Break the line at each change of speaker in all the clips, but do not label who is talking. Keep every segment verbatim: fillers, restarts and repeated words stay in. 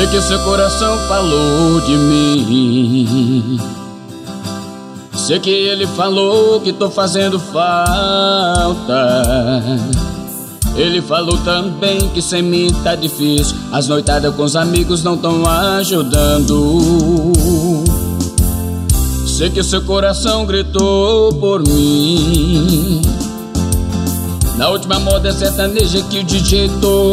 Sei que seu coração falou de mim. Sei que ele falou que tô fazendo falta. Ele falou também que sem mim tá difícil. As noitadas com os amigos não tão ajudando. Sei que seu coração gritou por mim. Na última moda sertaneja que o D J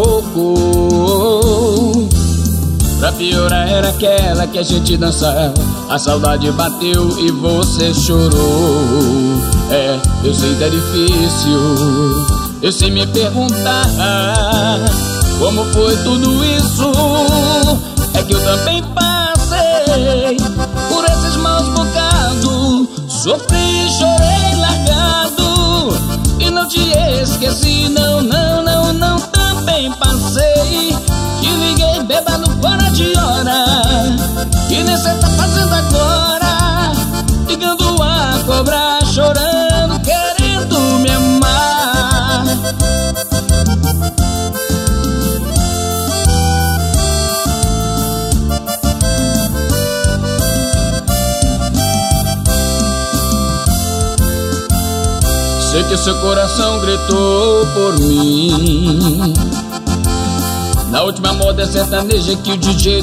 tocou. Pra piorar era aquela que a gente dançava. A saudade bateu e você chorou. É, eu sei que é difícil. Eu sei me perguntar como foi tudo isso. É que eu também passei por esses maus bocados. Sofri, chorei, largado e não te esqueci, não, não, não, não. Também passei, te liguei bêbado fora de hora. E nem cê tá fazendo agora, ligando a cobrar, chorando, querendo me amar. Sei que seu coração gritou por mim. Na última moda sertaneja que o D J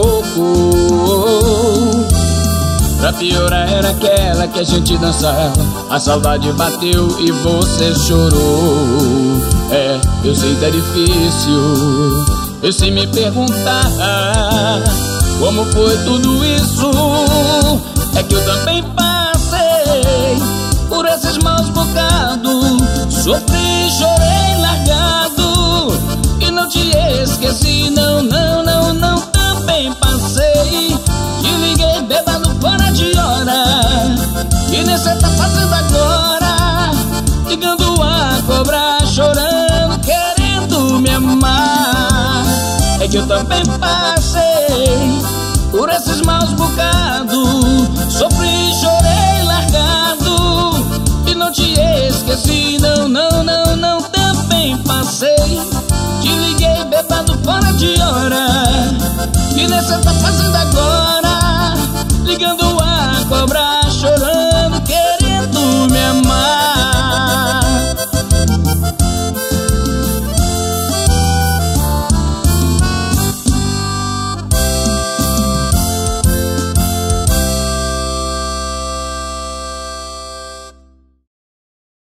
tocou. Pra piorar era aquela que a gente dançava. A saudade bateu e você chorou. É, eu sei que é difícil. Eu sei me perguntar como foi tudo isso. É que eu também passei por esses maus bocados. Sofri, chorei, largado e não te esqueci, não, não, não, não. Também passei, te liguei bêbado fora de hora. E nem cê tá fazendo agora, ligando a cobrar, chorando, querendo me amar. É que eu também passei por esses maus bocados. Sofri, chorei, largado e não te esqueci, não, não, não, não. Também passei, te liguei bêbado fora de hora. E nem cê tá fazendo agora, ligando a cobrar,